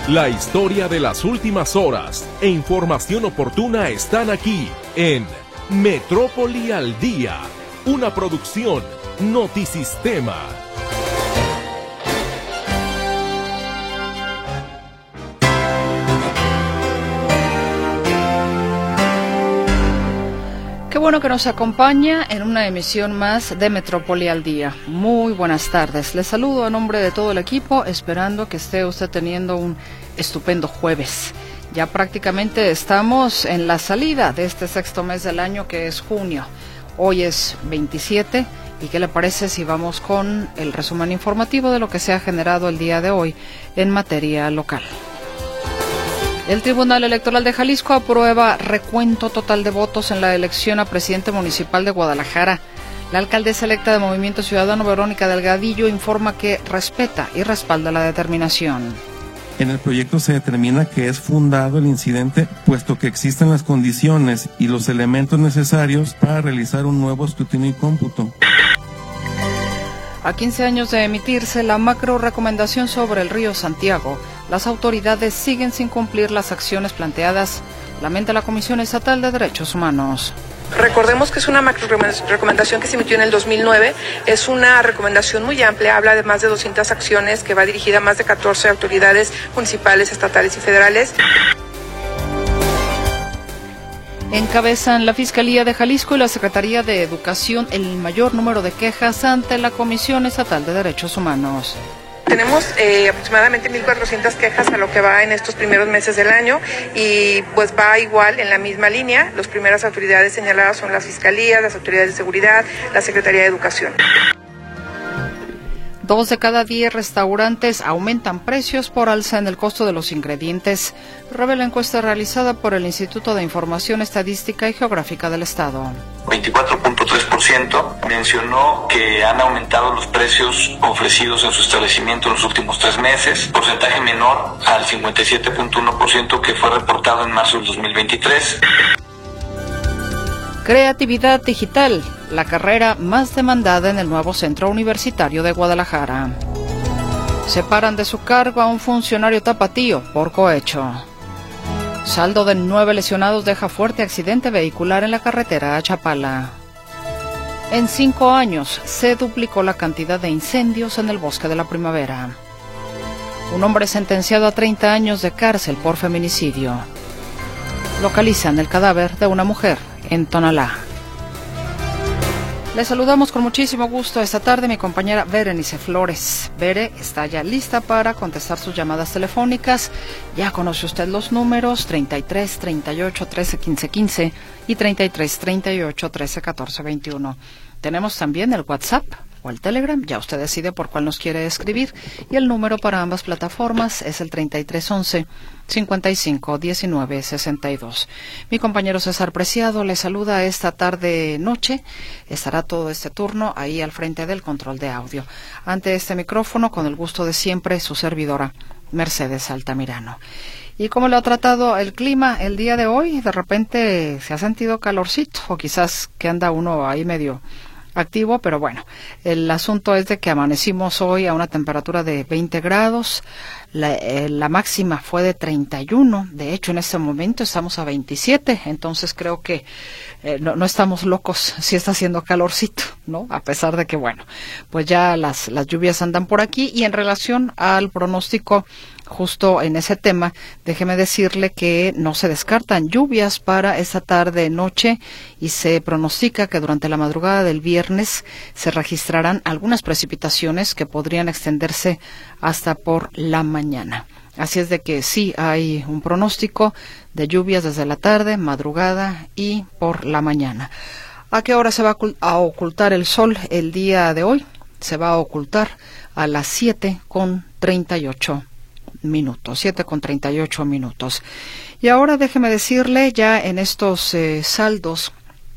La historia de las últimas horas e información oportuna están aquí en Metrópoli al Día, una producción Notisistema. Qué bueno que nos acompaña en una emisión más de Metrópoli al Día. Muy buenas tardes. Les saludo a nombre de todo el equipo, esperando que esté usted teniendo un estupendo jueves. Ya prácticamente estamos en la salida de este sexto mes del año, que es junio. Hoy es 27. ¿Y qué le parece si vamos con el resumen informativo de lo que se ha generado el día de hoy en materia local? El Tribunal Electoral de Jalisco aprueba recuento total de votos en la elección a presidente municipal de Guadalajara. La alcaldesa electa de Movimiento Ciudadano, Verónica Delgadillo, informa que respeta y respalda la determinación. En el proyecto se determina que es fundado el incidente, puesto que existen las condiciones y los elementos necesarios para realizar un nuevo escrutinio y cómputo. A 15 años de emitirse la macro recomendación sobre el río Santiago, las autoridades siguen sin cumplir las acciones planteadas, lamenta la Comisión Estatal de Derechos Humanos. Recordemos que es una macro recomendación que se emitió en el 2009, es una recomendación muy amplia, habla de más de 200 acciones que va dirigida a más de 14 autoridades municipales, estatales y federales. Encabezan la Fiscalía de Jalisco y la Secretaría de Educación el mayor número de quejas ante la Comisión Estatal de Derechos Humanos. Tenemos aproximadamente 1,400 quejas a lo que va en estos primeros meses del año y pues va igual en la misma línea. Las primeras autoridades señaladas son las Fiscalías, las autoridades de seguridad, la Secretaría de Educación. 2 de cada 10 restaurantes aumentan precios por alza en el costo de los ingredientes, revela encuesta realizada por el Instituto de Información Estadística y Geográfica del Estado. 24.3% mencionó que han aumentado los precios ofrecidos en su establecimiento en los últimos 3 meses, porcentaje menor al 57.1% que fue reportado en marzo del 2023. Creatividad digital, la carrera más demandada en el nuevo Centro Universitario de Guadalajara. Separan de su cargo a un funcionario tapatío por cohecho. Saldo de 9 lesionados deja fuerte accidente vehicular en la carretera a Chapala. En 5 años se duplicó la cantidad de incendios en el Bosque de la Primavera. Un hombre sentenciado a 30 años de cárcel por feminicidio. Localizan el cadáver de una mujer en Tonalá. Les saludamos con muchísimo gusto esta tarde mi compañera Berenice Flores. Bere está ya lista para contestar sus llamadas telefónicas. Ya conoce usted los números 33 38 13 15 15 y 33 38 13 14 21. Tenemos también el WhatsApp o el Telegram, ya usted decide por cuál nos quiere escribir, y el número para ambas plataformas es el 3311 55 19 62. Mi compañero César Preciado le saluda esta tarde noche, estará todo este turno ahí al frente del control de audio. Ante este micrófono, con el gusto de siempre, su servidora Mercedes Altamirano. ¿Y cómo lo ha tratado el clima el día de hoy? De repente se ha sentido calorcito, o quizás que anda uno ahí medio activo, pero bueno, el asunto es de que amanecimos hoy a una temperatura de 20 grados, la máxima fue de 31, de hecho en este momento estamos a 27, entonces creo que no estamos locos si está haciendo calorcito, ¿no? A pesar de que, bueno, pues ya las lluvias andan por aquí. Y en relación al pronóstico, justo en ese tema, déjeme decirle que no se descartan lluvias para esta tarde-noche y se pronostica que durante la madrugada del viernes se registrarán algunas precipitaciones que podrían extenderse hasta por la mañana. Así es de que sí hay un pronóstico de lluvias desde la tarde, madrugada y por la mañana. ¿A qué hora se va a ocultar el sol el día de hoy? Se va a ocultar a las 7:38 minutos, 7:38 minutos. Y ahora déjeme decirle, ya en estos saldos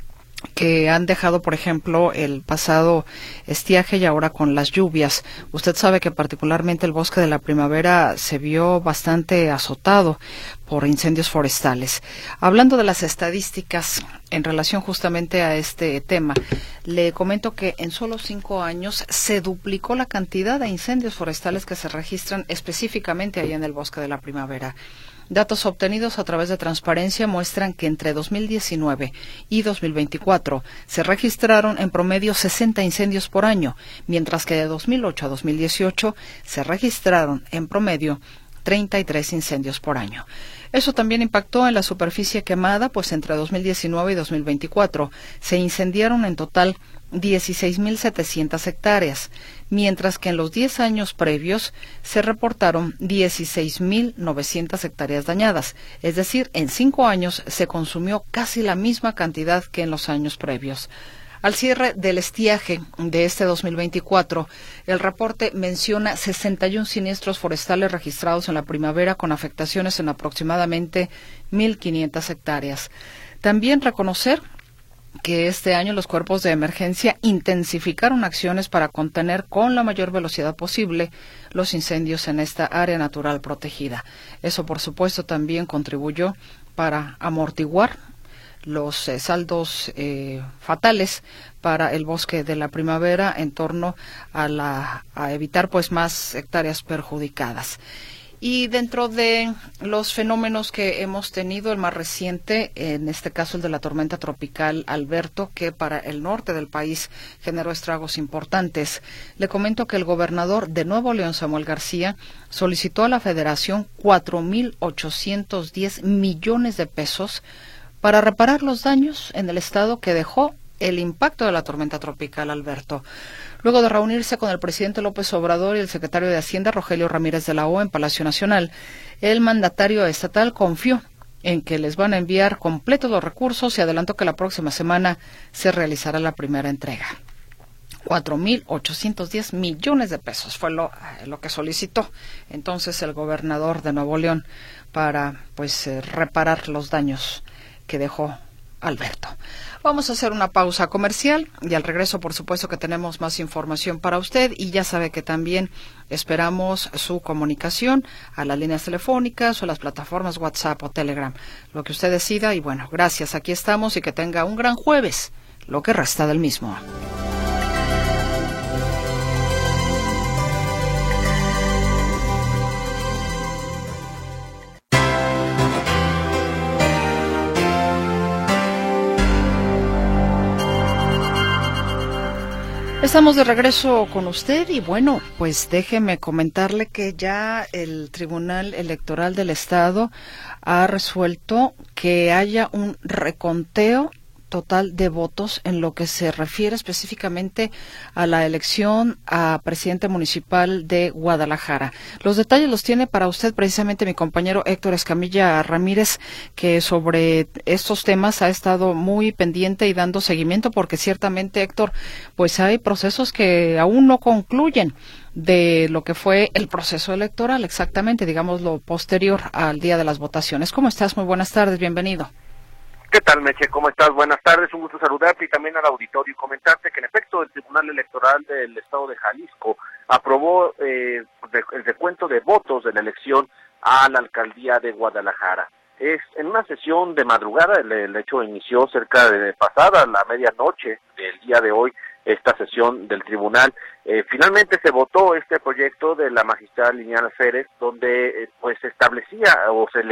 que han dejado, por ejemplo, el pasado estiaje y ahora con las lluvias. Usted sabe que particularmente el Bosque de la Primavera se vio bastante azotado por incendios forestales. Hablando de las estadísticas en relación justamente a este tema, le comento que en solo 5 años se duplicó la cantidad de incendios forestales que se registran específicamente ahí en el Bosque de la Primavera. Datos obtenidos a través de Transparencia muestran que entre 2019 y 2024 se registraron en promedio 60 incendios por año, mientras que de 2008 a 2018 se registraron en promedio 33 incendios por año. Eso también impactó en la superficie quemada, pues entre 2019 y 2024 se incendiaron en total 16.700 hectáreas, mientras que en los 10 años previos se reportaron 16.900 hectáreas dañadas, es decir, en 5 años se consumió casi la misma cantidad que en los años previos. Al cierre del estiaje de este 2024, el reporte menciona 61 siniestros forestales registrados en la primavera con afectaciones en aproximadamente 1.500 hectáreas. También reconocer que este año los cuerpos de emergencia intensificaron acciones para contener con la mayor velocidad posible los incendios en esta área natural protegida. Eso, por supuesto, también contribuyó para amortiguar los saldos fatales para el Bosque de la Primavera en torno a evitar pues más hectáreas perjudicadas. Y dentro de los fenómenos que hemos tenido, el más reciente, en este caso el de la tormenta tropical Alberto, que para el norte del país generó estragos importantes, le comento que el gobernador de Nuevo León, Samuel García, solicitó a la Federación 4.810 millones de pesos para reparar los daños en el estado que dejó el impacto de la tormenta tropical Alberto. Luego de reunirse con el presidente López Obrador y el secretario de Hacienda, Rogelio Ramírez de la O, en Palacio Nacional, el mandatario estatal confió en que les van a enviar completos los recursos y adelantó que la próxima semana se realizará la primera entrega. 4.810 millones de pesos fue lo que solicitó entonces el gobernador de Nuevo León para reparar los daños que dejó Alberto. Vamos a hacer una pausa comercial y al regreso, por supuesto, que tenemos más información para usted y ya sabe que también esperamos su comunicación a las líneas telefónicas o a las plataformas WhatsApp o Telegram, lo que usted decida. Y bueno, gracias, aquí estamos y que tenga un gran jueves, lo que resta del mismo. Estamos de regreso con usted y bueno, pues déjeme comentarle que ya el Tribunal Electoral del Estado ha resuelto que haya un reconteo total de votos en lo que se refiere específicamente a la elección a presidente municipal de Guadalajara. Los detalles los tiene para usted precisamente mi compañero Héctor Escamilla Ramírez, que sobre estos temas ha estado muy pendiente y dando seguimiento, porque ciertamente, Héctor, pues hay procesos que aún no concluyen de lo que fue el proceso electoral, exactamente, digamos, lo posterior al día de las votaciones. ¿Cómo estás? Muy buenas tardes, bienvenido. ¿Qué tal, Meche? ¿Cómo estás? Buenas tardes, un gusto saludarte y también al auditorio y comentarte que en efecto el Tribunal Electoral del Estado de Jalisco aprobó el recuento de votos de la elección a la alcaldía de Guadalajara. Es en una sesión de madrugada, el hecho inició cerca de pasada la medianoche del día de hoy, esta sesión del tribunal. Finalmente se votó este proyecto de la magistrada Liliana Férez, donde pues se establecía o se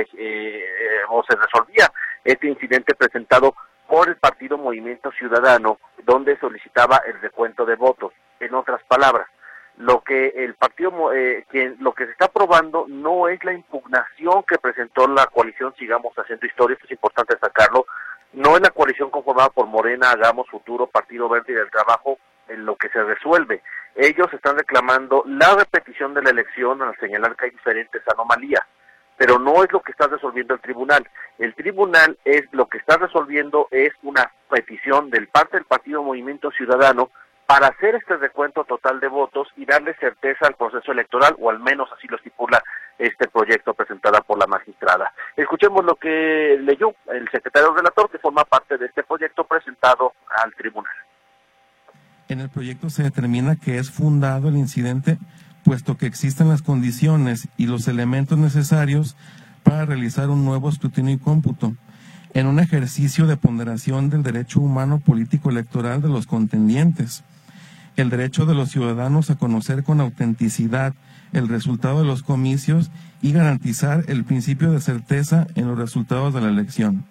resolvía este incidente presentado por el partido Movimiento Ciudadano, donde solicitaba el recuento de votos. En otras palabras, lo que el partido, lo que se está aprobando no es la impugnación que presentó la coalición Sigamos Haciendo Historia, esto es importante destacarlo, no es la coalición conformada por Morena, Hagamos Futuro, Partido Verde y del Trabajo en lo que se resuelve. Ellos están reclamando la repetición de la elección al señalar que hay diferentes anomalías, pero no es lo que está resolviendo el tribunal. El tribunal lo que está resolviendo es una petición del parte del partido Movimiento Ciudadano para hacer este recuento total de votos y darle certeza al proceso electoral, o al menos así lo estipula este proyecto presentado por la magistrada. Escuchemos lo que leyó el secretario relator, que forma parte de este proyecto presentado al tribunal. En el proyecto se determina que es fundado el incidente, puesto que existen las condiciones y los elementos necesarios para realizar un nuevo escrutinio y cómputo, en un ejercicio de ponderación del derecho humano político electoral de los contendientes, el derecho de los ciudadanos a conocer con autenticidad el resultado de los comicios y garantizar el principio de certeza en los resultados de la elección.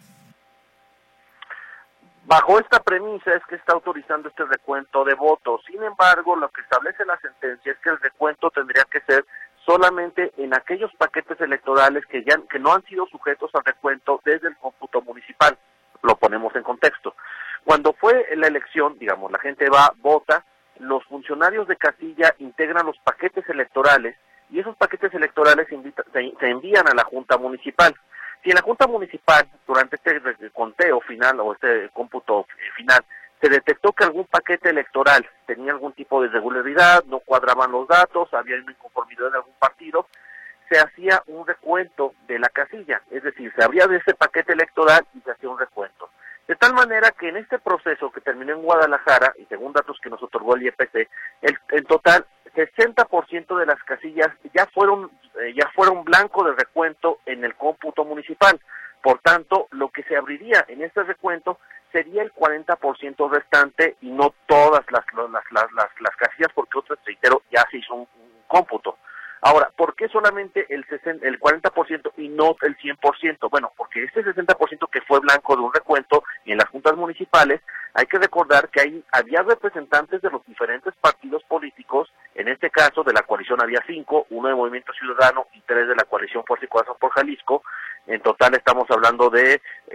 Bajo esta premisa es que está autorizando este recuento de votos. Sin embargo, lo que establece la sentencia es que el recuento tendría que ser solamente en aquellos paquetes electorales que no han sido sujetos al recuento desde el cómputo municipal. Lo ponemos en contexto. Cuando fue la elección, digamos, la gente va, vota, los funcionarios de casilla integran los paquetes electorales y esos paquetes electorales se envían a la Junta Municipal. Si en la Junta Municipal, durante este conteo final o este cómputo final, se detectó que algún paquete electoral tenía algún tipo de irregularidad, no cuadraban los datos, había una inconformidad de algún partido, se hacía un recuento de la casilla, es decir, se abría de ese paquete electoral y se hacía un recuento. De tal manera que en este proceso que terminó en Guadalajara, y según datos que nos otorgó el IEPC, en total 60% de las casillas ya fueron blanco de recuento en el cómputo municipal. Por tanto, lo que se abriría en este recuento sería el 40% restante y no todas las casillas, porque reitero, ya se hizo un cómputo. Ahora, ¿por qué solamente el 40% y no el 100%? Bueno, porque este 60% que fue blanco de un recuento en las juntas municipales, hay que recordar que había representantes de los diferentes partidos políticos, en este caso de la coalición había 5, 1 de Movimiento Ciudadano y 3 de la coalición Fuerza y Corazón por Jalisco. En total estamos hablando de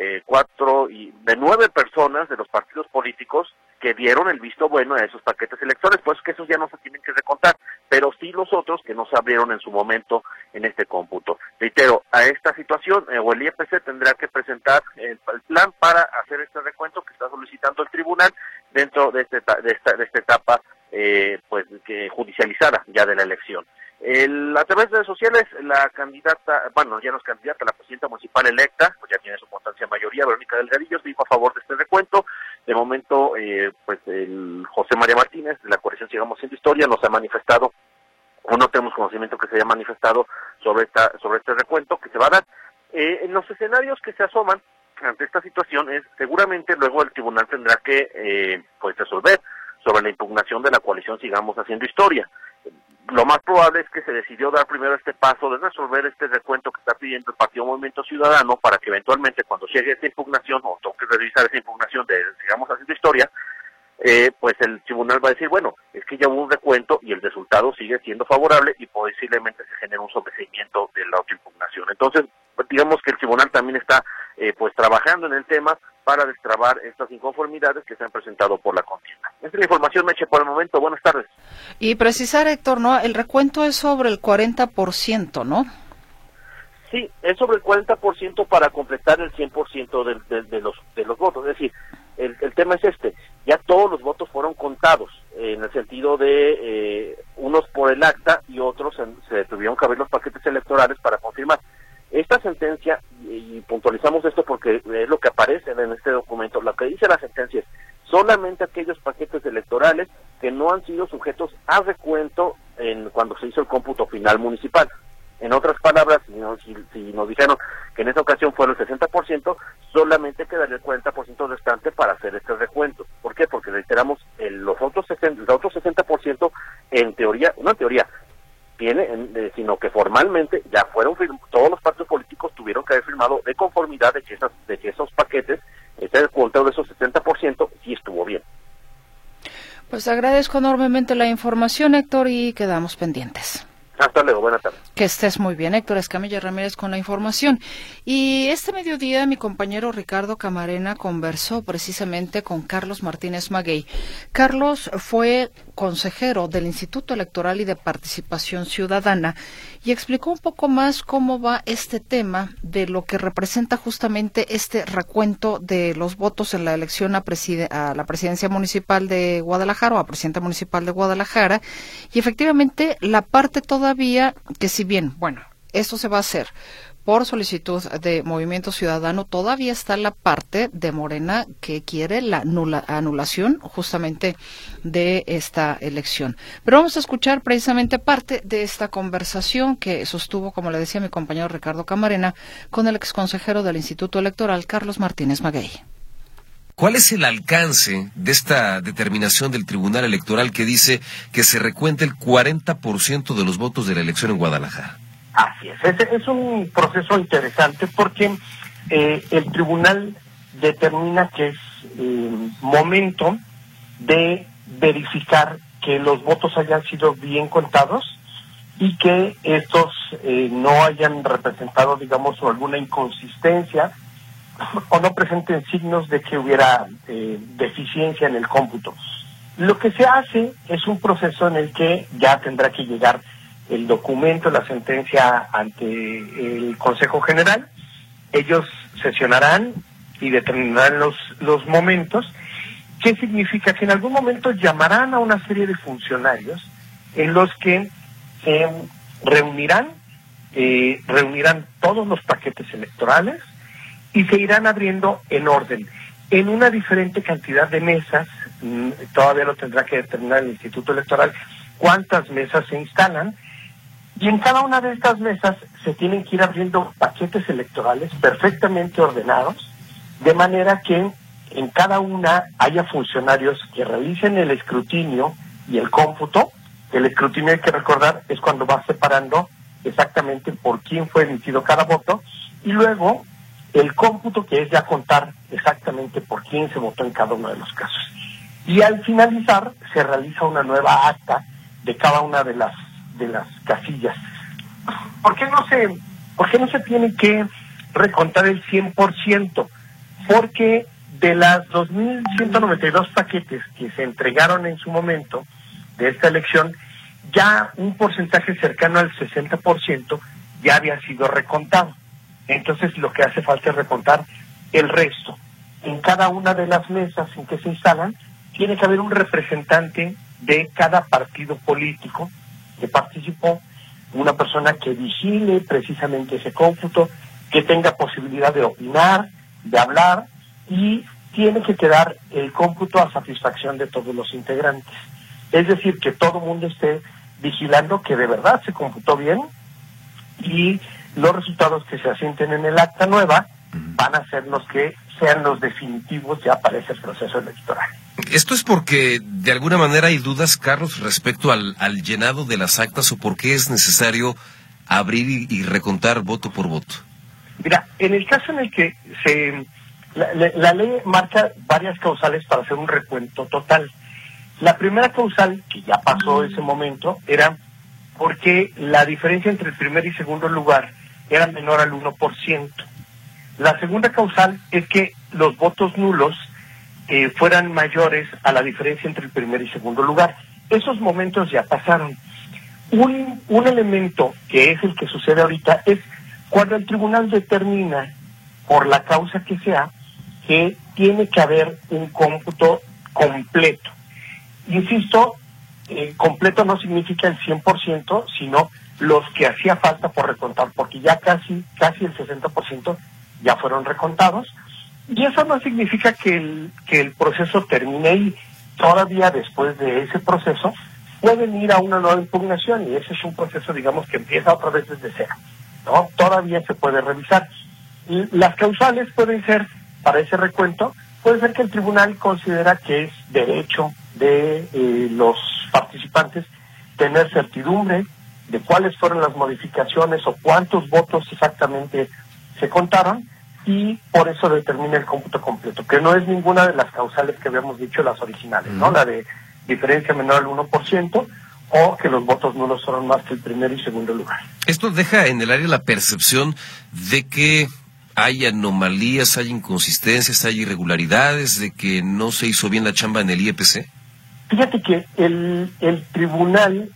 9 personas de los partidos políticos que dieron el visto bueno a esos paquetes electorales, pues que esos ya no se tienen que recontar, pero sí los otros que no se abrieron en su momento en este cómputo. Reitero, a esta situación, o el IEPC tendrá que presentar el plan para hacer este recuento que está solicitando el tribunal dentro de esta etapa pues que judicializada ya de la elección. A través de redes sociales, la candidata, bueno, ya no es candidata, la presidenta municipal electa, pues ya tiene su constancia mayoría, Verónica Delgadillo, se dijo a favor de este recuento. De momento, pues el José María Martínez, de la coalición Sigamos Haciendo Historia, nos ha manifestado, o no tenemos conocimiento que se haya manifestado sobre este recuento que se va a dar. En los escenarios que se asoman ante esta situación seguramente luego el tribunal tendrá que pues resolver sobre la impugnación de la coalición Sigamos Haciendo Historia. Lo más probable es que se decidió dar primero este paso de resolver este recuento que está pidiendo el Partido Movimiento Ciudadano para que eventualmente cuando llegue esta impugnación o toque revisar esa impugnación de Sigamos Haciendo Historia, pues el tribunal va a decir, bueno, es que ya hubo un recuento y el resultado sigue siendo favorable y posiblemente se genere un sobreseimiento de la otra impugnación. Entonces, pues, digamos que el tribunal también está pues trabajando en el tema para destrabar estas inconformidades que se han presentado por la contienda. Esta es la información, Meche, por el momento. Buenas tardes. Y precisar, Héctor, ¿no? El recuento es sobre el 40%, ¿no? Sí, es sobre el 40% para completar el 100% de los votos. Es decir, el tema es ya todos los votos fueron contados, en el sentido de unos por el acta y otros se tuvieron que abrir los paquetes electorales para confirmar. Esta sentencia, y puntualizamos esto porque es lo que aparece en este documento, lo que dice la sentencia es solamente aquellos paquetes electorales que no han sido sujetos a recuento cuando se hizo el cómputo final municipal. En otras palabras, si nos dijeron que en esta ocasión fueron el 60%, solamente quedaría el 40% restante para hacer este recuento. ¿Por qué? Porque reiteramos, los otros 60% en teoría, no en teoría, sino que formalmente ya fueron todos los partidos políticos tuvieron que haber firmado de conformidad de que esos paquetes, el conteo de esos 60% sí estuvo bien. Pues agradezco enormemente la información, Héctor, y quedamos pendientes. Hasta luego, buenas tardes. Que estés muy bien, Héctor Escamilla Ramírez, con la información. Y este mediodía mi compañero Ricardo Camarena conversó precisamente con Carlos Martínez Maguey. Carlos fue consejero del Instituto Electoral y de Participación Ciudadana y explicó un poco más cómo va este tema de lo que representa justamente este recuento de los votos en la elección a la presidencia municipal de Guadalajara o a presidenta municipal de Guadalajara, y efectivamente la parte todavía que si bien, bueno, esto se va a hacer por solicitud de Movimiento Ciudadano, todavía está la parte de Morena que quiere la anulación justamente de esta elección. Pero vamos a escuchar precisamente parte de esta conversación que sostuvo, como le decía mi compañero Ricardo Camarena, con el exconsejero del Instituto Electoral, Carlos Martínez Maguey. ¿Cuál es el alcance de esta determinación del Tribunal Electoral que dice que se recuente el 40% de los votos de la elección en Guadalajara? Así es un proceso interesante porque el tribunal determina que es momento de verificar que los votos hayan sido bien contados y que estos no hayan representado, digamos, alguna inconsistencia o no presenten signos de que hubiera deficiencia en el cómputo. Lo que se hace es un proceso en el que ya tendrá que llegar el documento, la sentencia ante el Consejo General. Ellos sesionarán y determinarán los momentos. ¿Qué significa? Que en algún momento llamarán a una serie de funcionarios en los que se reunirán todos los paquetes electorales y se irán abriendo en orden, en una diferente cantidad de mesas. Todavía lo tendrá que determinar el Instituto Electoral cuántas mesas se instalan, y en cada una de estas mesas se tienen que ir abriendo paquetes electorales perfectamente ordenados, de manera que en cada una haya funcionarios que realicen el escrutinio y el cómputo. El escrutinio, hay que recordar, es cuando va separando exactamente por quién fue emitido cada voto, y luego el cómputo, que es ya contar exactamente por quién se votó en cada uno de los casos. Y al finalizar se realiza una nueva acta de cada una de las casillas. ¿Por qué no se tiene que recontar el 100%? Porque de las 2.192 paquetes que se entregaron en su momento de esta elección, ya un porcentaje cercano al 60% ya había sido recontado. Entonces lo que hace falta es recontar el resto. En cada una de las mesas en que se instalan, tiene que haber un representante de cada partido político que participó, una persona que vigile precisamente ese cómputo, que tenga posibilidad de opinar, de hablar, y tiene que quedar el cómputo a satisfacción de todos los integrantes. Es decir, que todo el mundo esté vigilando que de verdad se computó bien, y los resultados que se asienten en el acta nueva van a ser los que sean los definitivos ya para ese proceso electoral. ¿Esto es porque de alguna manera hay dudas, Carlos, respecto al llenado de las actas, o por qué es necesario abrir y recontar voto por voto? Mira, en el caso en el que la ley marca varias causales para hacer un recuento total. La primera causal, que ya pasó ese momento, era porque la diferencia entre el primer y segundo lugar era menor al 1%. La segunda causal es que los votos nulos fueran mayores a la diferencia entre el primer y segundo lugar. Esos momentos ya pasaron. Un elemento que es el que sucede ahorita es cuando el tribunal determina, por la causa que sea, que tiene que haber un cómputo completo. Insisto, completo no significa el 100%, sino los que hacía falta por recontar, porque ya casi el 60% ya fueron recontados, y eso no significa que el proceso termine ahí. Todavía después de ese proceso pueden ir a una nueva impugnación, y ese es un proceso, digamos, que empieza otra vez desde cero, ¿no? Todavía se puede revisar. Y las causales pueden ser, para ese recuento, puede ser que el tribunal considera que es derecho de los participantes tener certidumbre de cuáles fueron las modificaciones o cuántos votos exactamente se contaron, y por eso determina el cómputo completo, que no es ninguna de las causales que habíamos dicho, las originales, ¿no? La de diferencia menor al 1%, o que los votos nulos fueron más que el primer y segundo lugar. Esto deja en el área la percepción de que hay anomalías, hay inconsistencias, hay irregularidades, de que no se hizo bien la chamba en el IEPC. Fíjate que el tribunal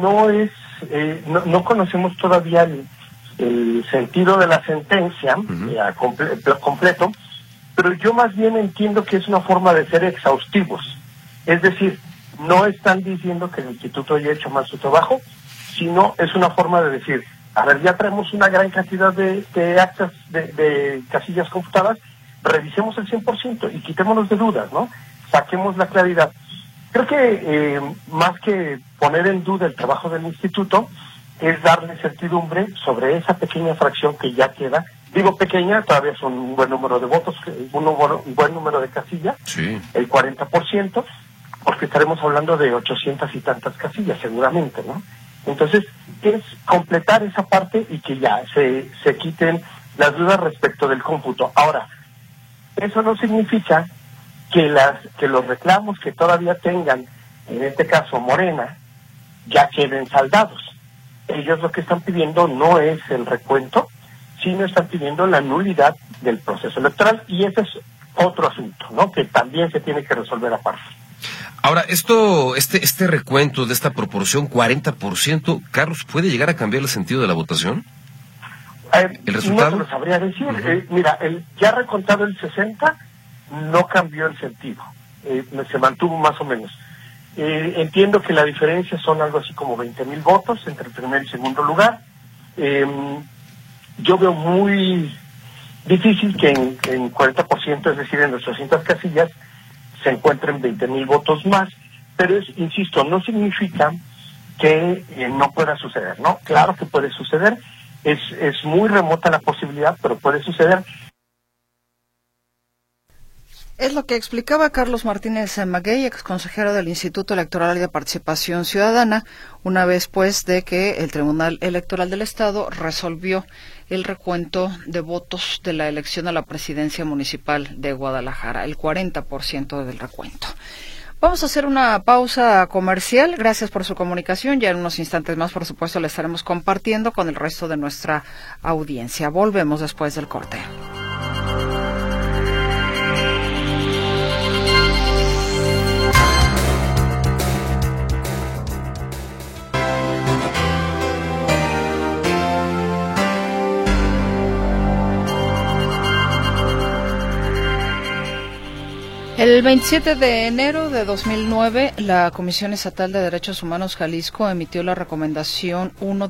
no conocemos todavía el sentido de la sentencia completo, pero yo más bien entiendo que es una forma de ser exhaustivos. Es decir, no están diciendo que el instituto haya hecho mal su trabajo, sino es una forma de decir, a ver, ya traemos una gran cantidad de actas de casillas computadas, revisemos el 100% y quitémonos de dudas, ¿no? Saquemos la claridad. Creo que más que poner en duda el trabajo del instituto, es darle certidumbre sobre esa pequeña fracción que ya queda. Digo pequeña, todavía son un buen número de votos, un buen número de casillas, sí. El 40%, porque estaremos hablando de 800 y tantas casillas seguramente, ¿no? Entonces, es completar esa parte y que ya se quiten las dudas respecto del cómputo. Ahora, eso no significa que los reclamos que todavía tengan, en este caso Morena, ya queden saldados. Ellos lo que están pidiendo no es el recuento, sino están pidiendo la nulidad del proceso electoral, y ese es otro asunto, ¿no? Que también se tiene que resolver aparte. Ahora, este recuento de esta proporción, 40%, Carlos, ¿puede llegar a cambiar el sentido de la votación? ¿El resultado? No te lo sabría decir. Mira, ya recontado el 60, no cambió el sentido. Se mantuvo más o menos. Entiendo que la diferencia son algo así como 20,000 votos entre el primer y segundo lugar. Yo veo muy difícil que en 40%, es decir, en 800 casillas, se encuentren 20,000 votos más, pero insisto, no significa que no pueda suceder, ¿no? Claro que puede suceder, es muy remota la posibilidad, pero puede suceder. Es lo que explicaba Carlos Martínez Maguey, exconsejero del Instituto Electoral y de Participación Ciudadana, una vez pues de que el Tribunal Electoral del Estado resolvió el recuento de votos de la elección a la presidencia municipal de Guadalajara, el 40% del recuento. Vamos a hacer una pausa comercial. Gracias por su comunicación. Ya en unos instantes más, por supuesto, la estaremos compartiendo con el resto de nuestra audiencia. Volvemos después del corte. El 27 de enero de 2009, la Comisión Estatal de Derechos Humanos Jalisco emitió la recomendación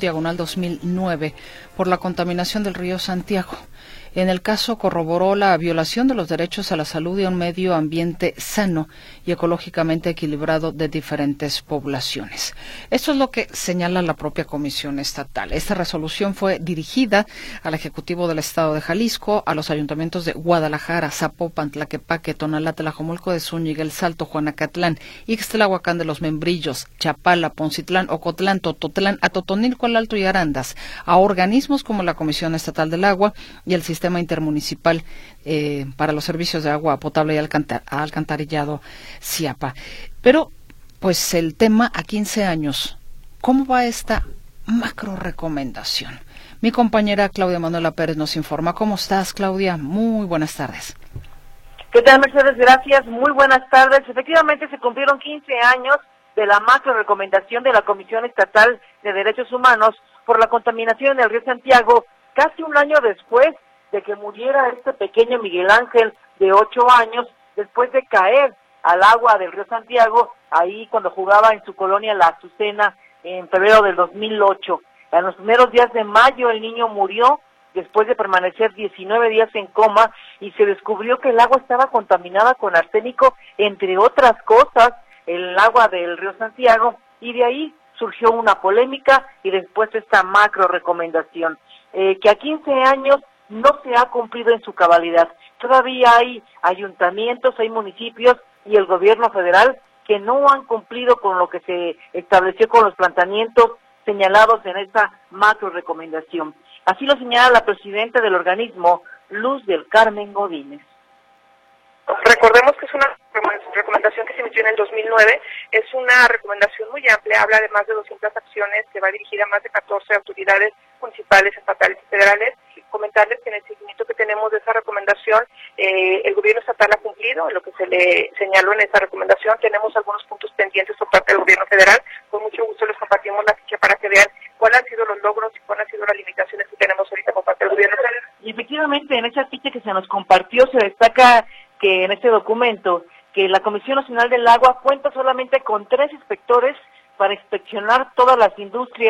1/2009 por la contaminación del río Santiago. En el caso corroboró la violación de los derechos a la salud y a un medio ambiente sano y ecológicamente equilibrado de diferentes poblaciones. Esto es lo que señala la propia Comisión Estatal. Esta resolución fue dirigida al Ejecutivo del Estado de Jalisco, a los ayuntamientos de Guadalajara, Zapopan, Tlaquepaque, Tonalá, Tlajomulco de Zúñiga, El Salto, Juanacatlán, Ixtlahuacán de los Membrillos, Chapala, Poncitlán, Ocotlán, Tototlán, Atotonilco, el Alto y Arandas, a organismos como la Comisión Estatal del Agua y el Sistema Intermunicipal para los Servicios de Agua Potable y Alcantarillado, CIAPA. Pero, pues el tema a 15 años, ¿cómo va esta macro recomendación? Mi compañera Claudia Manuela Pérez nos informa. ¿Cómo estás, Claudia? Muy buenas tardes. ¿Qué tal, Mercedes? Gracias. Muy buenas tardes. Efectivamente, se cumplieron 15 años de la macro recomendación de la Comisión Estatal de Derechos Humanos por la contaminación del río Santiago, casi un año después de que muriera este pequeño Miguel Ángel de 8 años, después de caer al agua del río Santiago, ahí cuando jugaba en su colonia La Azucena en febrero del 2008. En los primeros días de mayo el niño murió después de permanecer 19 días en coma y se descubrió que el agua estaba contaminada con arsénico, entre otras cosas, el agua del río Santiago, y de ahí surgió una polémica y después esta macro recomendación, que a 15 años no se ha cumplido en su cabalidad. Todavía hay ayuntamientos, hay municipios y el gobierno federal que no han cumplido con lo que se estableció con los planteamientos señalados en esta macro recomendación. Así lo señala la presidenta del organismo, Luz del Carmen Godínez. Recordemos que es una recomendación que se emitió en el 2009, es una recomendación muy amplia, habla de más de 200 acciones, que va dirigida a más de 14 autoridades municipales, estatales y federales. Comentarles que en el seguimiento que tenemos de esa recomendación, el gobierno estatal ha cumplido lo que se le señaló en esa recomendación. Tenemos algunos puntos pendientes por parte del gobierno federal. Con mucho gusto les compartimos la ficha para que vean cuáles han sido los logros y cuáles han sido las limitaciones que tenemos ahorita por parte del gobierno federal. Y efectivamente, en esa ficha que se nos compartió se destaca que en este documento que la Comisión Nacional del Agua cuenta solamente con 3 inspectores para inspeccionar todas las industrias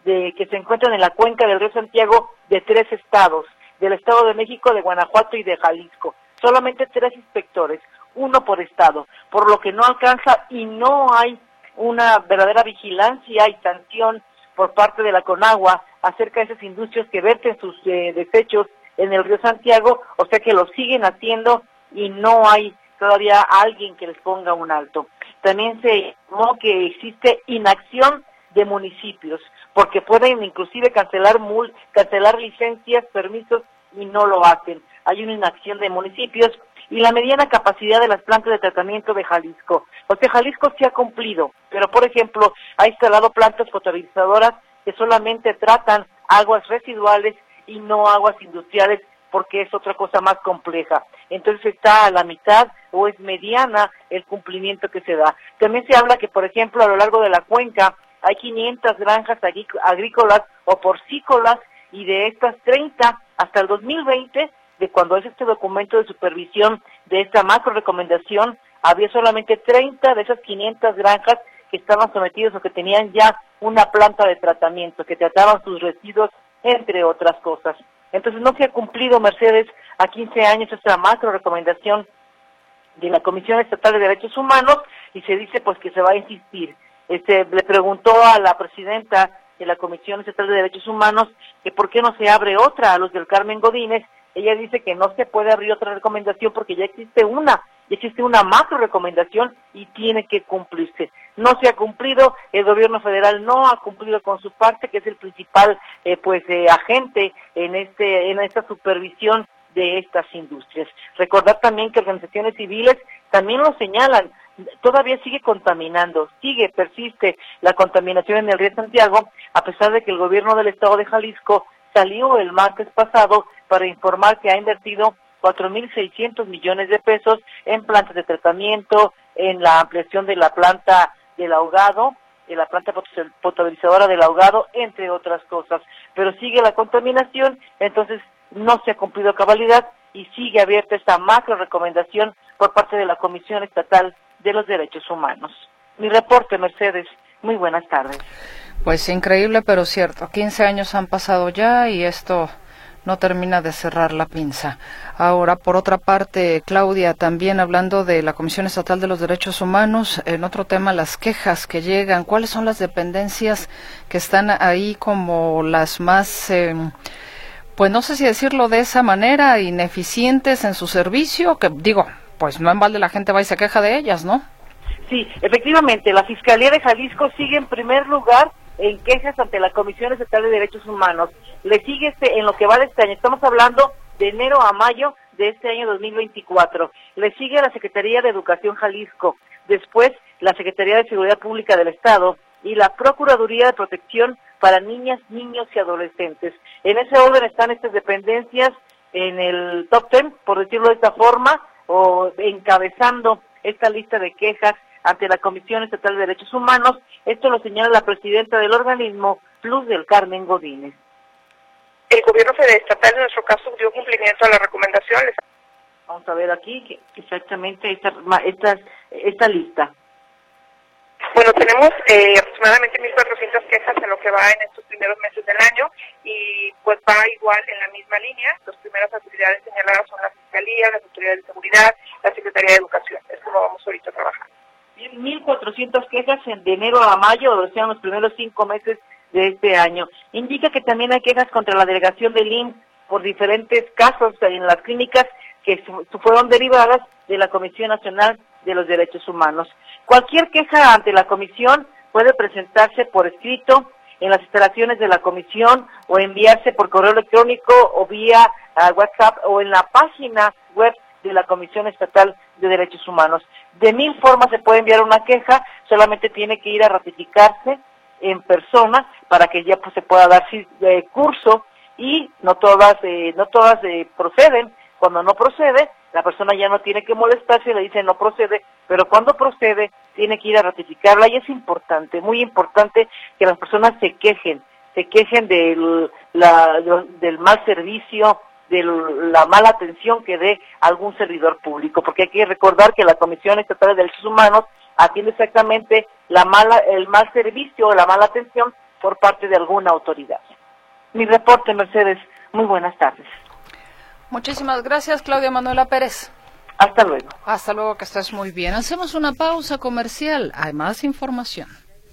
que se encuentran en la cuenca del río Santiago de 3 estados, del Estado de México, de Guanajuato y de Jalisco. Solamente 3 inspectores, 1 por estado, por lo que no alcanza y no hay una verdadera vigilancia y sanción por parte de la Conagua acerca de esas industrias que verten sus desechos en el río Santiago, o sea que lo siguen haciendo y no hay todavía alguien que les ponga un alto. También se informó que existe inacción de municipios, porque pueden inclusive cancelar licencias, permisos, y no lo hacen. Hay una inacción de municipios y la mediana capacidad de las plantas de tratamiento de Jalisco. O sea, Jalisco sí ha cumplido, pero por ejemplo, ha instalado plantas potabilizadoras que solamente tratan aguas residuales y no aguas industriales, porque es otra cosa más compleja. Entonces está a la mitad o es mediana el cumplimiento que se da. También se habla que, por ejemplo, a lo largo de la cuenca hay 500 granjas agrícolas o porcícolas, y de estas 30 hasta el 2020, de cuando es este documento de supervisión de esta macro recomendación, había solamente 30 de esas 500 granjas que estaban sometidos o que tenían ya una planta de tratamiento, que trataban sus residuos, entre otras cosas. Entonces no se ha cumplido, Mercedes, a 15 años esta macro recomendación de la Comisión Estatal de Derechos Humanos, y se dice pues que se va a insistir. Le preguntó a la presidenta de la Comisión Estatal de Derechos Humanos que por qué no se abre otra a los del Carmen Godínez. Ella dice que no se puede abrir otra recomendación porque ya existe una macro recomendación y tiene que cumplirse. No se ha cumplido, el gobierno federal no ha cumplido con su parte, que es el principal agente en esta supervisión de estas industrias. Recordar también que organizaciones civiles también lo señalan, todavía sigue contaminando, persiste la contaminación en el río Santiago, a pesar de que el gobierno del estado de Jalisco salió el martes pasado para informar que ha invertido 4.600 millones de pesos en plantas de tratamiento, en la ampliación de la planta del ahogado, de la planta potabilizadora del ahogado, entre otras cosas. Pero sigue la contaminación, entonces no se ha cumplido a cabalidad y sigue abierta esta macro recomendación por parte de la Comisión Estatal de los Derechos Humanos. Mi reporte, Mercedes. Muy buenas tardes. Pues increíble, pero cierto. 15 años han pasado ya y esto no termina de cerrar la pinza. Ahora, por otra parte, Claudia, también hablando de la Comisión Estatal de los Derechos Humanos, en otro tema, las quejas que llegan. ¿Cuáles son las dependencias que están ahí como las más, pues no sé si decirlo de esa manera, ineficientes en su servicio? Que digo, pues no en balde la gente va y se queja de ellas, ¿no? Sí, efectivamente, la Fiscalía de Jalisco sigue en primer lugar en quejas ante la Comisión Estatal de Derechos Humanos. Le sigue en lo que va de este año, estamos hablando de enero a mayo de este año 2024. Le sigue la Secretaría de Educación Jalisco, después la Secretaría de Seguridad Pública del Estado y la Procuraduría de Protección para Niñas, Niños y Adolescentes. En ese orden están estas dependencias en el top 10, por decirlo de esta forma, o encabezando esta lista de quejas ante la Comisión Estatal de Derechos Humanos. Esto lo señala la presidenta del organismo, Luz del Carmen Godínez. El gobierno federal estatal, en nuestro caso, dio cumplimiento a las recomendaciones. Vamos a ver aquí exactamente esta lista. Bueno, tenemos aproximadamente 1.400 quejas en lo que va en estos primeros meses del año y pues va igual en la misma línea. Las primeras autoridades señaladas son la Fiscalía, las autoridades de seguridad, la Secretaría de Educación. Es como vamos ahorita a trabajar. 1.400 quejas de enero a mayo, o sea, los primeros 5 meses de este año. Indica que también hay quejas contra la delegación del IMSS por diferentes casos en las clínicas que fueron derivadas de la Comisión Nacional de los Derechos Humanos. Cualquier queja ante la comisión puede presentarse por escrito en las instalaciones de la comisión o enviarse por correo electrónico o vía WhatsApp o en la página web de la Comisión Estatal de Derechos Humanos. De 1,000 formas se puede enviar una queja, solamente tiene que ir a ratificarse en persona para que ya pues se pueda dar curso y no todas proceden. Cuando no procede, la persona ya no tiene que molestarse y le dice no procede, pero cuando procede tiene que ir a ratificarla y es importante, muy importante que las personas se quejen del mal servicio, de la mala atención que dé algún servidor público, porque hay que recordar que la Comisión Estatal de Derechos Humanos atiende exactamente el mal servicio o la mala atención por parte de alguna autoridad. Mi reporte, Mercedes. Muy buenas tardes. Muchísimas gracias, Claudia Manuela Pérez. Hasta luego. Hasta luego, que estés muy bien. Hacemos una pausa comercial. Hay más información.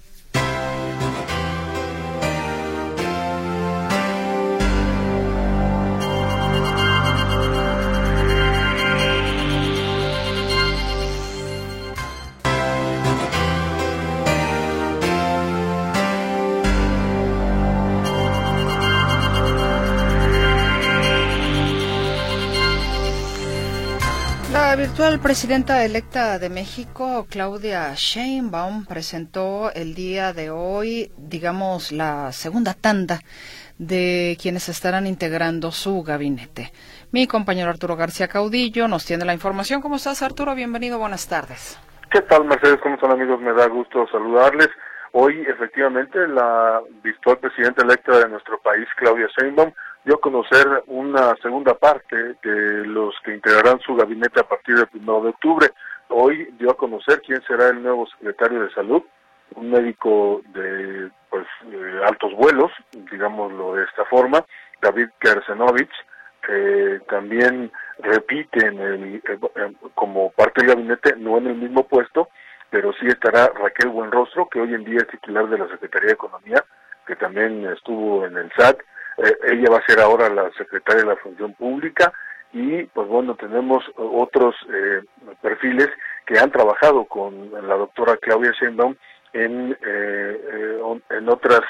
La virtual presidenta electa de México, Claudia Sheinbaum, presentó el día de hoy, digamos, la segunda tanda de quienes estarán integrando su gabinete. Mi compañero Arturo García Caudillo nos tiene la información. ¿Cómo estás, Arturo? Bienvenido, buenas tardes. ¿Qué tal, Mercedes? ¿Cómo están, amigos? Me da gusto saludarles. Hoy, efectivamente, la virtual presidenta electa de nuestro país, Claudia Sheinbaum, dio a conocer una segunda parte de los que integrarán su gabinete a partir del 1 de octubre. Hoy dio a conocer quién será el nuevo secretario de Salud, un médico de altos vuelos, digámoslo de esta forma, David Kersenovich, que también repite como parte del gabinete, no en el mismo puesto, pero sí estará Raquel Buenrostro, que hoy en día es titular de la Secretaría de Economía, que también estuvo en el SAT. Ella va a ser ahora la secretaria de la Función Pública y, pues bueno, tenemos otros perfiles que han trabajado con la doctora Claudia Sheinbaum en otras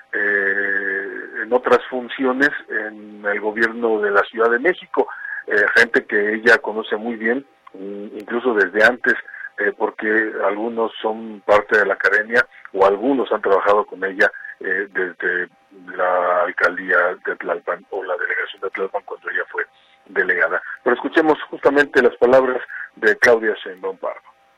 funciones en el gobierno de la Ciudad de México, gente que ella conoce muy bien, incluso desde antes, porque algunos son parte de la academia o algunos han trabajado con ella desde la alcaldía de Tlalpan o la delegación de Tlalpan cuando ella fue delegada. Pero escuchemos justamente las palabras de Claudia Sheinbaum Pardo.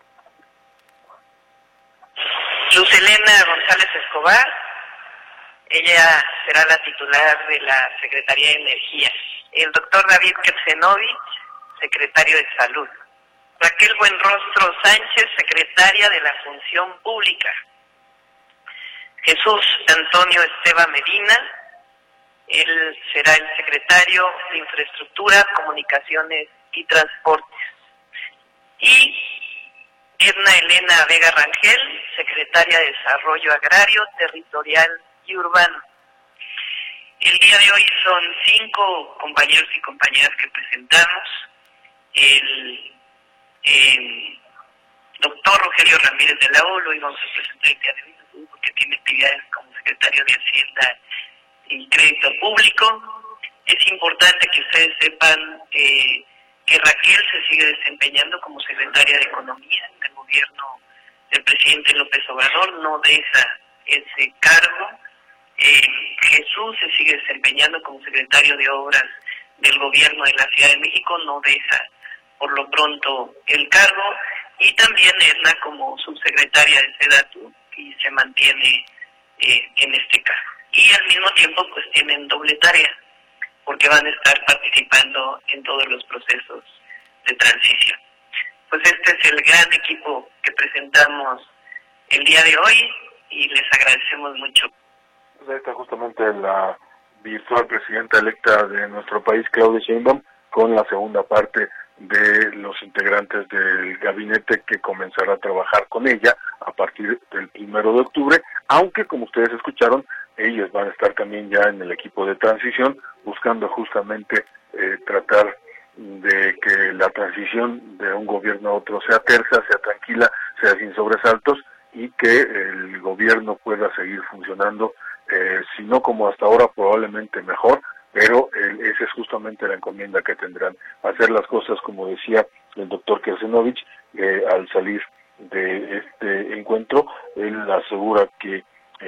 Luz Helena González Escobar, ella será la titular de la Secretaría de Energía. El doctor David Kersenovich, secretario de Salud. Raquel Buenrostro Sánchez, secretaria de la Función Pública. Jesús Antonio Esteban Medina, él será el secretario de Infraestructura, Comunicaciones y Transportes. Y Edna Elena Vega Rangel, secretaria de Desarrollo Agrario, Territorial y Urbano. El día de hoy son 5 compañeros y compañeras que presentamos. El doctor Rogelio Ramírez de la O lo íbamos a presentar el día de hoy porque tiene actividades como secretario de Hacienda y Crédito Público. Es importante que ustedes sepan que Raquel se sigue desempeñando como secretaria de Economía en el gobierno del presidente López Obrador, no deja ese cargo. Jesús se sigue desempeñando como secretario de Obras del gobierno de la Ciudad de México, no deja por lo pronto el cargo, y también Edna como subsecretaria de SEDATU y se mantiene en este cargo. Y al mismo tiempo pues tienen doble tarea, porque van a estar participando en todos los procesos de transición. Pues este es el gran equipo que presentamos el día de hoy y les agradecemos mucho. Ahí está justamente la virtual presidenta electa de nuestro país, Claudia Sheinbaum, con la segunda parte de los integrantes del gabinete que comenzará a trabajar con ella a partir del 1 de octubre, aunque como ustedes escucharon, ellos van a estar también ya en el equipo de transición, buscando justamente tratar de que la transición de un gobierno a otro sea tersa, sea tranquila, sea sin sobresaltos, y que el gobierno pueda seguir funcionando, si no como hasta ahora, probablemente mejor, pero esa es justamente la encomienda que tendrán, hacer las cosas como decía el doctor Kersenovich, al salir de este encuentro. Él asegura que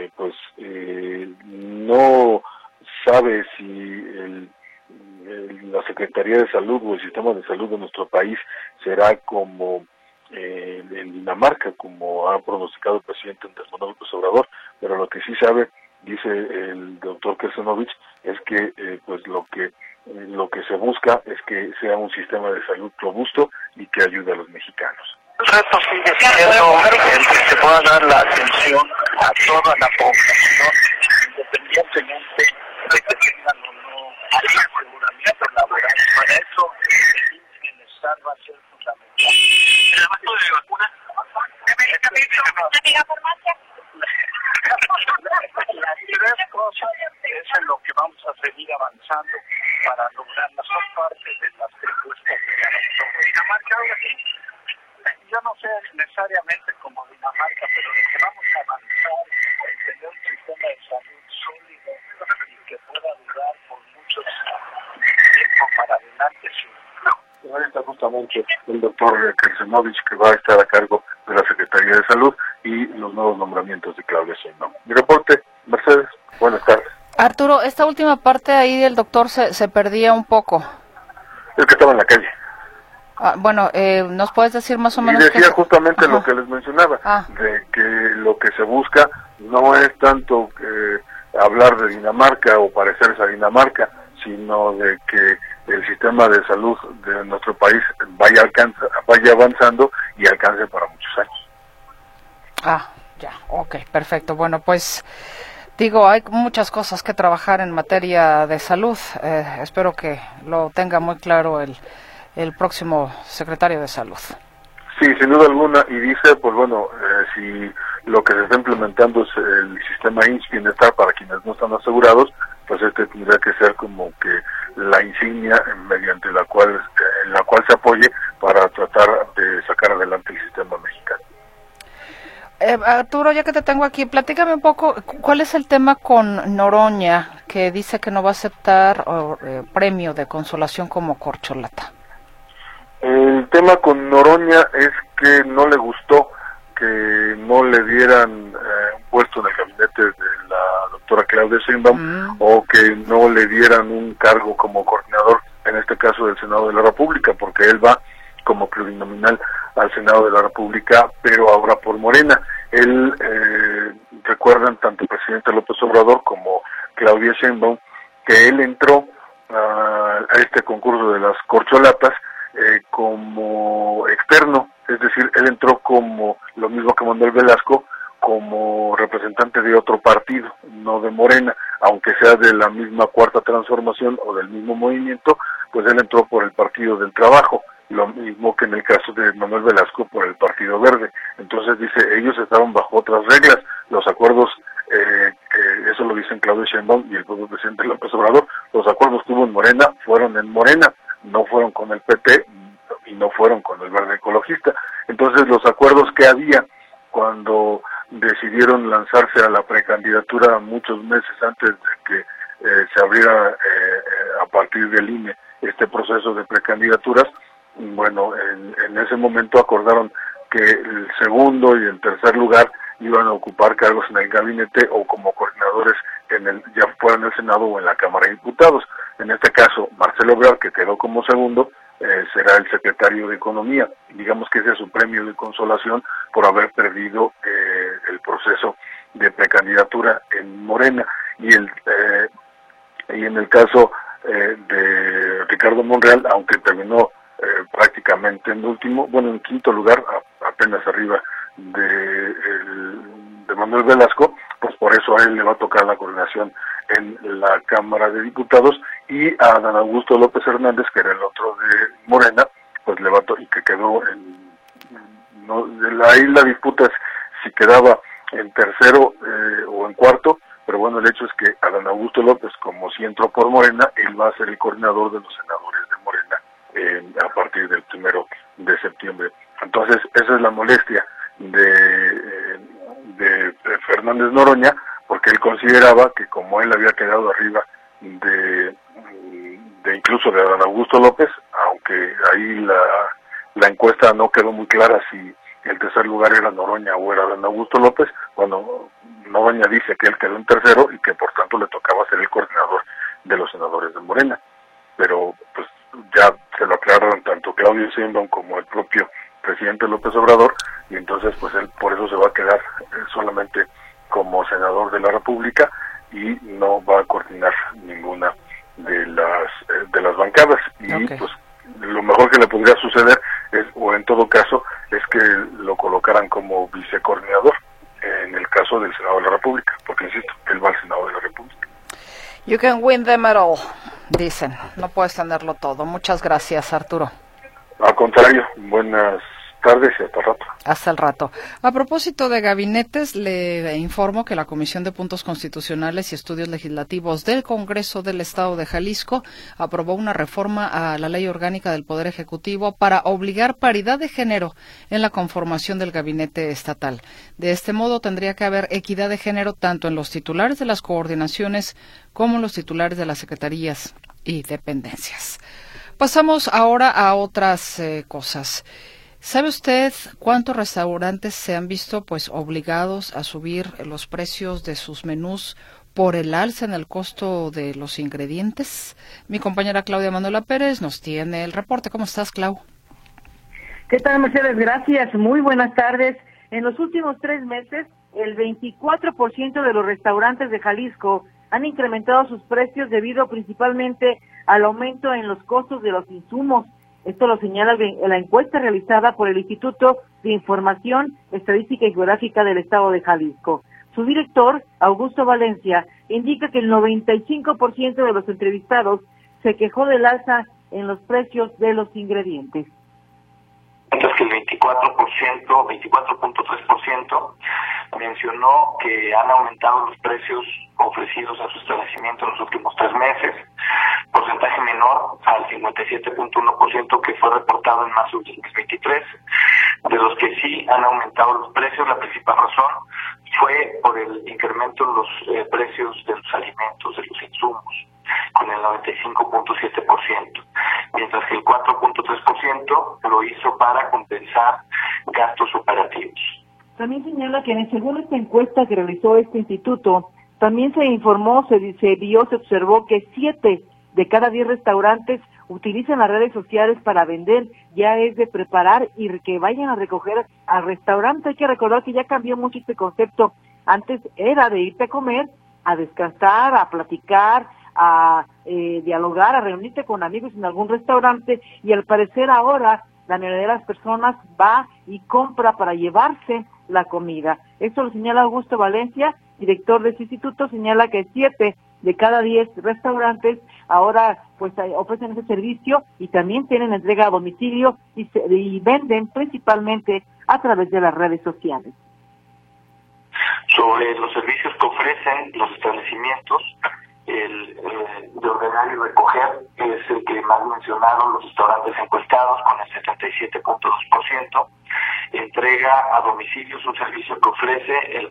no sabe si la Secretaría de Salud o el sistema de salud de nuestro país será como en Dinamarca, como ha pronosticado el presidente Andrés Manuel López Obrador, pero lo que sí sabe, dice el doctor Kersenovich, es que lo que se busca es que sea un sistema de salud robusto y que ayude a los mexicanos. El reto sigue siendo el que se pueda dar la atención a toda la población independientemente de que tengan o no aseguramiento laboral. Para eso el bienestar va a ser fundamental. ¿El abasto de vacunas? Las tres cosas es en lo que vamos a seguir avanzando para lograrlas. Son parte de las propuestas de Dinamarca. Yo no sé necesariamente como Dinamarca, pero lo que vamos a avanzar es tener un sistema de salud sólido y que pueda durar por mucho tiempo para adelante. Ahí está justamente el doctor Kersenovich, que va a estar a cargo de la Secretaría de Salud, y los nuevos nombramientos de Claudia Sheinbaum. Mi reporte, Mercedes, buenas tardes. Arturo, esta última parte ahí del doctor se perdía un poco. El que estaba en la calle. Bueno, ¿nos puedes decir más o menos? Y decía justamente lo que les mencionaba, de que lo que se busca no es tanto hablar de Dinamarca o parecerse a Dinamarca, sino de que el sistema de salud de nuestro país vaya avanzando y alcance para muchos años. Ya, ok, perfecto. Bueno, pues digo, hay muchas cosas que trabajar en materia de salud. Espero que lo tenga muy claro el próximo secretario de Salud. Sí, sin duda alguna, y dice, pues bueno, si lo que se está implementando es el sistema IMSS Bienestar para quienes no están asegurados, pues tendría que ser como que la insignia mediante la cual se apoye para tratar de sacar adelante el sistema mexicano. Arturo, ya que te tengo aquí, platícame un poco, ¿cuál es el tema con Noroña, que dice que no va a aceptar premio de consolación como corcholata? El tema con Noroña es que no le gustó que no le dieran un puesto en el gabinete de la doctora Claudia Sheinbaum o que no le dieran un cargo como coordinador, en este caso del Senado de la República, porque él va como plurinominal al Senado de la República, pero ahora por Morena. Recuerdan tanto el presidente López Obrador como Claudia Sheinbaum que él entró a este concurso de las corcholatas como externo, es decir, él entró como lo mismo que Manuel Velasco, como representante de otro partido, no de Morena, aunque sea de la misma Cuarta Transformación o del mismo movimiento, pues él entró por el Partido del Trabajo, lo mismo que en el caso de Manuel Velasco por el Partido Verde. Entonces dice, ellos estaban bajo otras reglas, los acuerdos, eso lo dicen Claudia Sheinbaum y el propio presidente López Obrador, los acuerdos que hubo en Morena fueron en Morena, no fueron con el PT y no fueron con el Verde Ecologista. Entonces los acuerdos que había cuando decidieron lanzarse a la precandidatura muchos meses antes de que se abriera a partir del INE este proceso de precandidaturas, bueno, en ese momento acordaron que el segundo y el tercer lugar iban a ocupar cargos en el gabinete o como coordinadores ya fuera en el Senado o en la Cámara de Diputados. En este caso, Marcelo Ebrard, que quedó como segundo, será el secretario de Economía. Digamos que ese es su premio de consolación por haber perdido el proceso de precandidatura en Morena. Y en el caso de Ricardo Monreal, aunque terminó prácticamente en quinto lugar, apenas arriba de Manuel Velasco, pues por eso a él le va a tocar la coordinación en la Cámara de Diputados, y a Dan Augusto López Hernández, que era el otro de Morena, pues le va y que quedó ahí la disputa es si quedaba en tercero o en cuarto, pero bueno, el hecho es que a Dan Augusto López, como si entró por Morena, él va a ser el coordinador de los senadores de Morena a partir del 1 de septiembre. Entonces, esa es la molestia de Fernández Noroña, porque él consideraba que como él había quedado arriba de incluso de Dan Augusto López, aunque ahí la encuesta no quedó muy clara si el tercer lugar era Noroña o era Dan Augusto López, cuando Noroña dice que él quedó en tercero y que por tanto le tocaba ser el coordinador de los senadores de Morena. Pero pues ya se lo aclararon tanto Claudio Sheinbaum como el propio presidente López Obrador, y entonces pues él por eso se va a quedar solamente como senador de la República y no va a coordinar ninguna de las bancadas. Y pues lo mejor que le podría suceder o en todo caso es que lo colocaran como vicecoordinador en el caso del Senado de la República, porque insisto, él va al Senado de la República. You can win them at all, dicen. No puedes tenerlo todo. Muchas gracias, Arturo. Al contrario, buenas tardes y hasta el rato. Hasta el rato. A propósito de gabinetes, le informo que la Comisión de Puntos Constitucionales y Estudios Legislativos del Congreso del Estado de Jalisco aprobó una reforma a la Ley Orgánica del Poder Ejecutivo para obligar paridad de género en la conformación del gabinete estatal. De este modo, tendría que haber equidad de género tanto en los titulares de las coordinaciones como en los titulares de las secretarías y dependencias. Pasamos ahora a otras cosas. ¿Sabe usted cuántos restaurantes se han visto obligados a subir los precios de sus menús por el alza en el costo de los ingredientes? Mi compañera Claudia Manuela Pérez nos tiene el reporte. ¿Cómo estás, Clau? ¿Qué tal, Mercedes? Gracias. Muy buenas tardes. En los últimos 3 meses, el 24% de los restaurantes de Jalisco han incrementado sus precios debido principalmente al aumento en los costos de los insumos. Esto lo señala la encuesta realizada por el Instituto de Información Estadística y Geográfica del Estado de Jalisco. Su director, Augusto Valencia, indica que el 95% de los entrevistados se quejó del alza en los precios de los ingredientes. Mientras que el 24.3% mencionó que han aumentado los precios ofrecidos a su establecimiento en los últimos 3 meses, porcentaje menor al 57.1% que fue reportado en marzo del 2023. De los que sí han aumentado los precios, la principal razón fue por el incremento en los precios de los alimentos, de los insumos, con el 95.7%, mientras que el 4.3% lo hizo para compensar gastos operativos. También señala que según esta encuesta que realizó este instituto, también se informó, se observó que 7 de cada 10 restaurantes utilizan las redes sociales para vender. Ya es de preparar y que vayan a recoger al restaurante. Hay que recordar que ya cambió mucho este concepto. Antes era de irte a comer, a descansar, a platicar, a dialogar, a reunirte con amigos en algún restaurante, y al parecer ahora la mayoría de las personas va y compra para llevarse la comida. Esto lo señala Augusto Valencia, director de este instituto. Señala que 7 de cada 10 restaurantes ahora ofrecen ese servicio y también tienen entrega a domicilio y venden principalmente a través de las redes sociales. Sobre los servicios que ofrecen los establecimientos, el de ordenar y recoger es el que más mencionaron los restaurantes encuestados, con el 77.2%. Entrega a domicilio es un servicio que ofrece el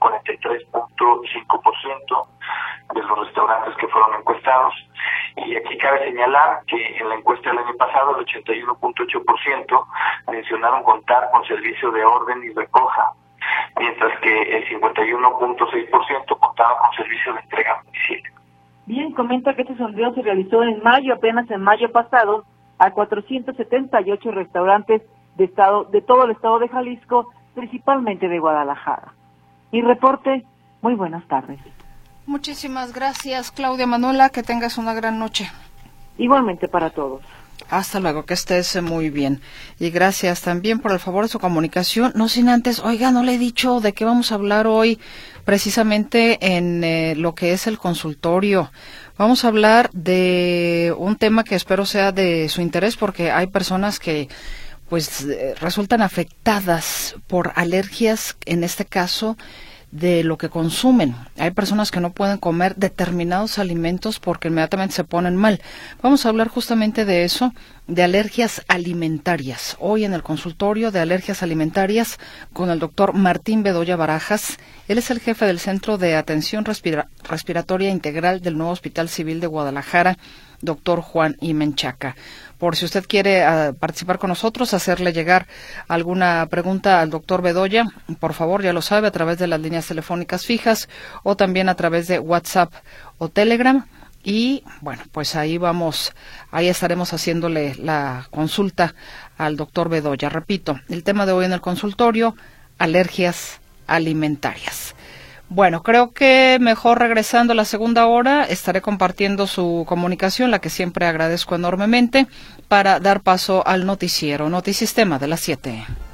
43.5% de los restaurantes que fueron encuestados. Y aquí cabe señalar que en la encuesta del año pasado el 81.8% mencionaron contar con servicio de orden y recoja, mientras que el 51.6% contaba con servicio de entrega a domicilio. Bien, comenta que este sondeo se realizó apenas en mayo pasado, a 478 restaurantes de todo el estado de Jalisco, principalmente de Guadalajara. Mi reporte, muy buenas tardes. Muchísimas gracias, Claudia Manuela, que tengas una gran noche. Igualmente para todos. Hasta luego, que estés muy bien. Y gracias también por el favor de su comunicación. No sin antes, oiga, no le he dicho de qué vamos a hablar hoy, precisamente en lo que es el consultorio. Vamos a hablar de un tema que espero sea de su interés, porque hay personas que resultan afectadas por alergias, en este caso de lo que consumen. Hay personas que no pueden comer determinados alimentos porque inmediatamente se ponen mal. Vamos a hablar justamente de eso, de alergias alimentarias. Hoy en el consultorio de alergias alimentarias con el doctor Martín Bedoya Barajas. Él es el jefe del Centro de Atención Respiratoria Integral del nuevo Hospital Civil de Guadalajara, doctor Juan I. Menchaca. Por si usted quiere participar con nosotros, hacerle llegar alguna pregunta al doctor Bedoya, por favor, ya lo sabe, a través de las líneas telefónicas fijas o también a través de WhatsApp o Telegram. Y bueno, pues ahí estaremos haciéndole la consulta al doctor Bedoya. Repito, el tema de hoy en el consultorio, alergias alimentarias. Bueno, creo que mejor regresando a la segunda hora estaré compartiendo su comunicación, la que siempre agradezco enormemente, para dar paso al noticiero, Notisistema de las 7.